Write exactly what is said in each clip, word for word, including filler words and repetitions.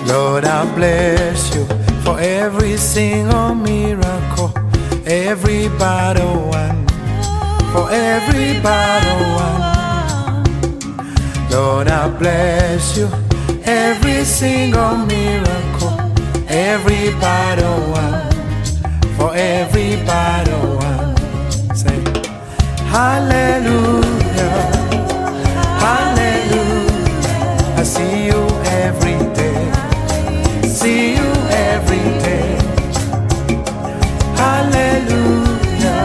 Lord, I bless you for every single miracle, every battle won, for every battle won. Lord, I bless you, every single miracle, every battle won, for every battle won. Say, hallelujah, hallelujah. I see you every day, see you every day. Hallelujah,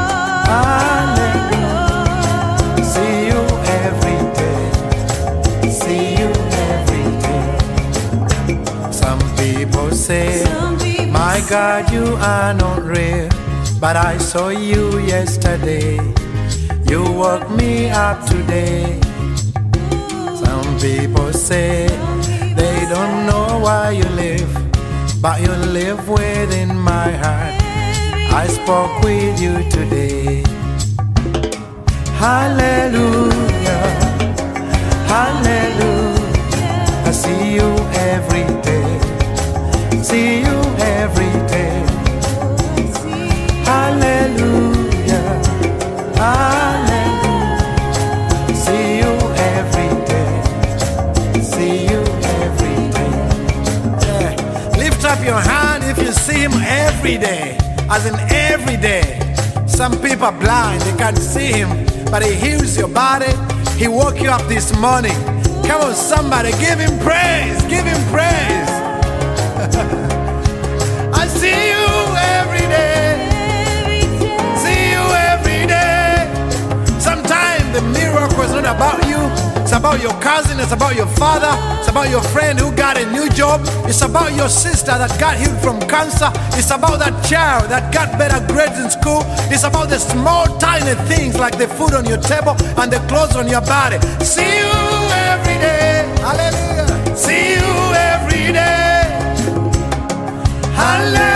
hallelujah. See you every day, see you every day. Some people say, my God, you are not real, but I saw you yesterday. You woke me up today. Some people say they don't know why you live, but you live within my heart. I spoke with you today. Hallelujah, hallelujah. I see you every day, see you every day. Hallelujah, hallelujah. See you every day, see you every day. Yeah. Lift up your hand if you see him every day, as in every day. Some people are blind, they can't see him, but he heals your body. He woke you up this morning. Come on, somebody, give him praise, give him praise. I see you every day, see you every day. Sometimes the miracle is not about you, it's about your cousin, it's about your father, it's about your friend who got a new job, it's about your sister that got healed from cancer, it's about that child that got better grades in school, it's about the small tiny things like the food on your table and the clothes on your body. See you every day, hallelujah, see you every day, hallelujah.